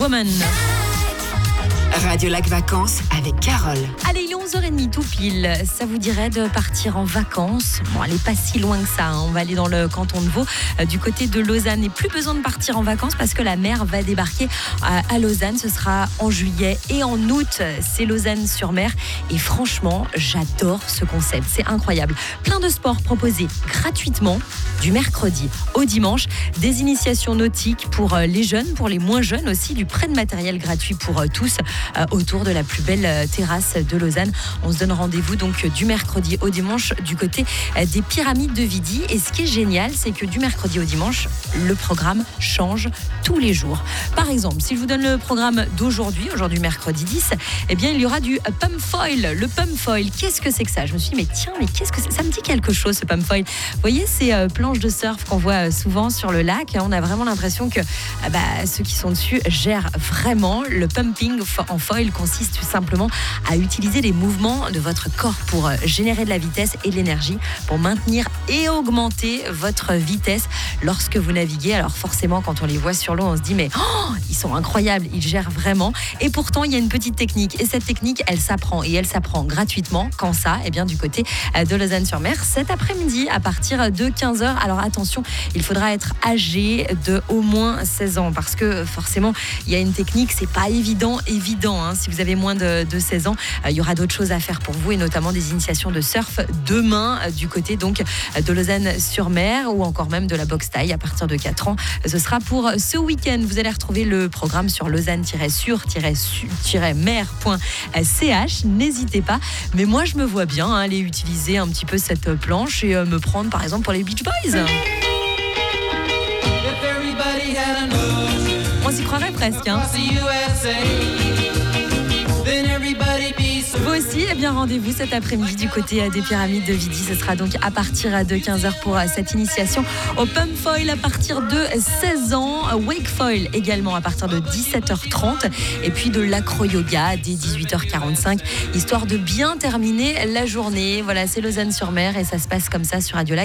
Woman. Radio Lac Vacances avec Carole. Allez, il est 11h30 tout pile. Ça vous dirait de partir en vacances? Bon, allez, pas si loin que ça, hein. On va aller dans le canton de Vaud, du côté de Lausanne. Et plus besoin de partir en vacances parce que la mer va débarquer à Lausanne. Ce sera en juillet et en août. C'est Lausanne-sur-Mer. Et franchement, j'adore ce concept. C'est incroyable. Plein de sports proposés gratuitement du mercredi au dimanche. Des initiations nautiques pour les jeunes, pour les moins jeunes aussi. Du prêt de matériel gratuit pour tous autour de la plus belle terrasse de Lausanne. On se donne rendez-vous donc du mercredi au dimanche du côté des Pyramides de Vidy. Et ce qui est génial, c'est que du mercredi au dimanche, le programme change tous les jours. Par exemple, si je vous donne le programme d'aujourd'hui mercredi 10, eh bien il y aura du pump foil. Le pump foil, qu'est-ce que c'est que ça? Je me suis dit, mais qu'est-ce que c'est? Ça me dit quelque chose, ce pump foil. Vous voyez ces planches de surf qu'on voit souvent sur le lac. On a vraiment l'impression que ceux qui sont dessus gèrent vraiment. Le pumping en foil consiste tout simplement à utiliser les mouvements de votre corps pour générer de la vitesse et de l'énergie, pour maintenir et augmenter votre vitesse lorsque vous naviguez. Alors forcément, quand on les voit sur l'eau, on se dit mais ils sont incroyables, ils gèrent vraiment. Et pourtant, il y a une petite technique. Et cette technique, elle s'apprend. Et elle s'apprend gratuitement. Quand ça? Eh bien, du côté de Lausanne-sur-Mer, cet après-midi, à partir de 15h. Alors attention, il faudra être âgé de au moins 16 ans. Parce que forcément, il y a une technique, c'est pas évident. Hein. Si vous avez moins de 16 ans, il y aura d'autres choses à faire pour vous. Et notamment des initiations de surf demain, du côté donc de Lausanne-sur-Mer. Ou encore même de la boxe taille à partir de 4 ans. Ce sera pour ce week-end. Vous allez retrouver le programme sur lausanne-sur-mer.ch. N'hésitez pas. Mais moi, je me vois bien aller utiliser un petit peu cette planche et me prendre par exemple pour les Beach Boys. On s'y croirait presque, hein. Vous aussi, eh bien rendez-vous cet après-midi du côté des Pyramides de Vidy. Ce sera donc à partir de 15h pour cette initiation au pump foil à partir de 16 ans, wake foil également à partir de 17h30 et puis de l'acro-yoga dès 18h45, histoire de bien terminer la journée. Voilà, c'est Lausanne-sur-Mer et ça se passe comme ça sur Radio Lac.